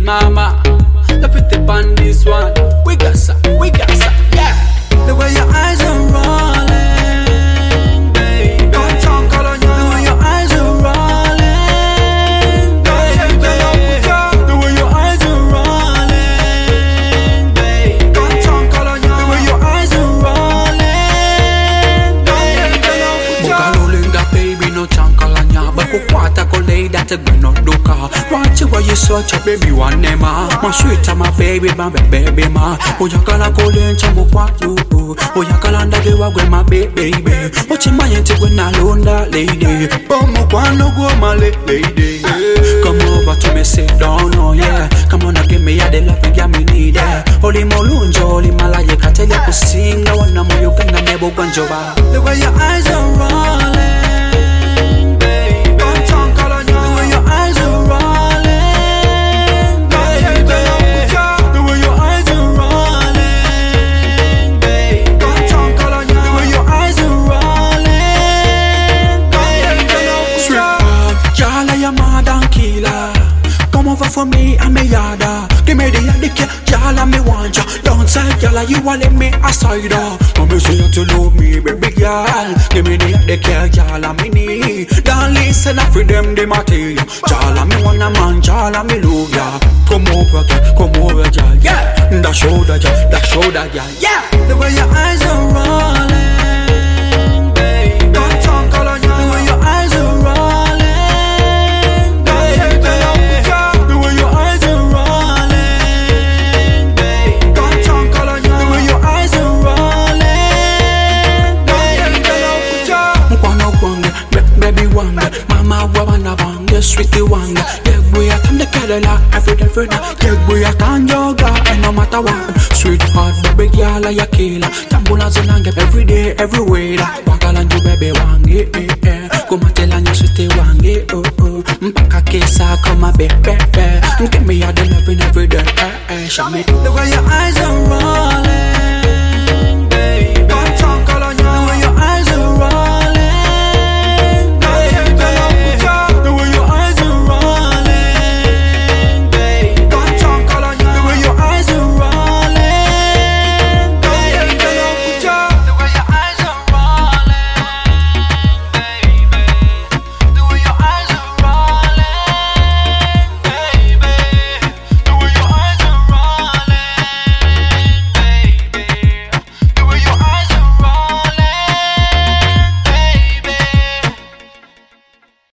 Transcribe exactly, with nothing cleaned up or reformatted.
mama. Love it tip on this one. We got some, we got some, yeah. The way your eyes are rolling, baby. Don't talk all on you. The way your eyes are rolling, baby. The way your eyes are rolling, baby. Don't talk all on you. The way your eyes are rolling, baby. Buka lulinga baby no chankalanya. Baku kwata kolei data gano duka. Watch why you such a baby one nema. My sweet my baby, my baby ma. Oyakala kolei chamu kwa you. Oyakala ndage wagwe my baby. Watch my yenti when I londa lady. Bomo kwano go my lady. Come over to me sit down oh yeah. Come on and give me a the love you me need it. Holy molunjo, holy malaye katele kusinga wana moyo kanga nebo kwanjoba. The way your eyes are rolling, baby. Don't talk all on you. The way your eyes are rolling, baby. The way your eyes are rolling, baby. Don't talk all on you. The way your eyes are rolling, baby. Sweetheart, y'all are your mother killer. Come over for me, I'm a yada. Give me the yadike, y'all are me want ya. Don't say y'all you want let me aside up. Come say you to love me, baby girl. Give me the yadike, y'all are me need. Don't listen up for them, they might tell you. Y'all are me wanna man, y'all are me love ya. Come over, girl, come over, y'all, yeah. That shoulder, y'all, that shoulder, y'all, yeah. The way your eyes are rolling, baby. Don't talk all on you. The way your eyes are rolling, baby. The way your eyes are rolling, baby. Don't talk all on you. The way your eyes are rolling, baby. Mukwana wange, baby wange, mama wana wange, sweetie wange. Yeah, we are time to Kerala every day, every day. Yeah, we are time yoga and no matter what. Sweetheart, baby girl, I killer. Tambula zinange every day, everywhere. Wakalanju baby wange, eh eh. Kumatelanya sweetie wange, oh oh. Mpaka kesa kama baby, eh. Give me all the loving every day, eh eh. Show me the way your eyes are rolling.